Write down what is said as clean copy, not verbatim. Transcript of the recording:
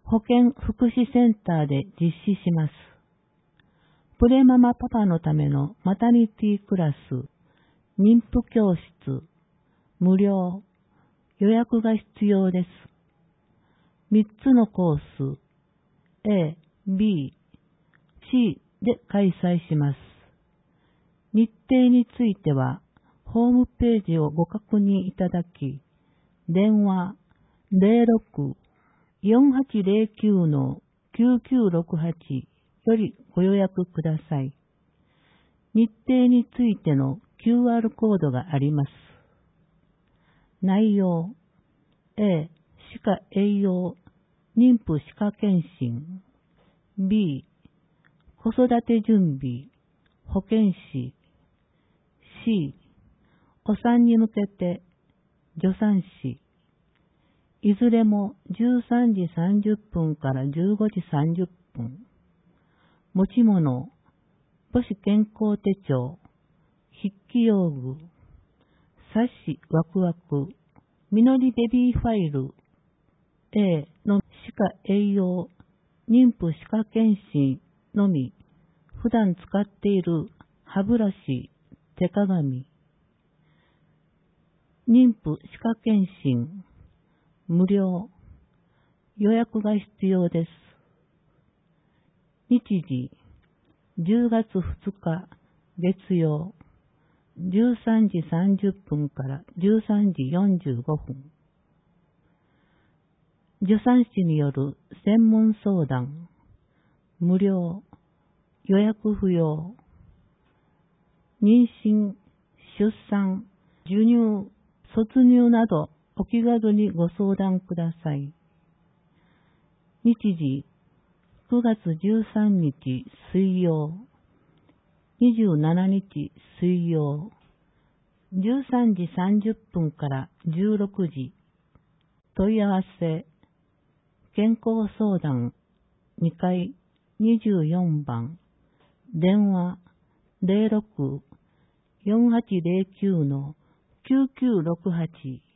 保健福祉センターで実施します。プレママパパのためのマタニティクラス、妊婦教室、無料、予約が必要です。3つのコース、A、B、C で開催します。日程については、ホームページをご確認いただき、電話 06-4809-9968 よりご予約ください。日程についての QR コードがあります。内容 A、歯科栄養妊婦歯科検診 B、子育て準備保健師 C、お産に向けて助産師。いずれも13時30分から15時30分。持ち物、母子健康手帳、筆記用具、冊子ワクワク、みのりベビーファイル、A の歯科栄養、妊婦歯科検診のみ、普段使っている歯ブラシ、手鏡、妊婦歯科検診、無料、予約が必要です。日時、10月2日月曜、13時30分から13時45分。助産師による専門相談、無料、予約不要。妊娠、出産、授乳、卒乳などお気軽にご相談ください。日時、9月13日水曜、27日水曜、13時30分から16時。問い合わせ、健康相談2階24番、電話06-4809-9968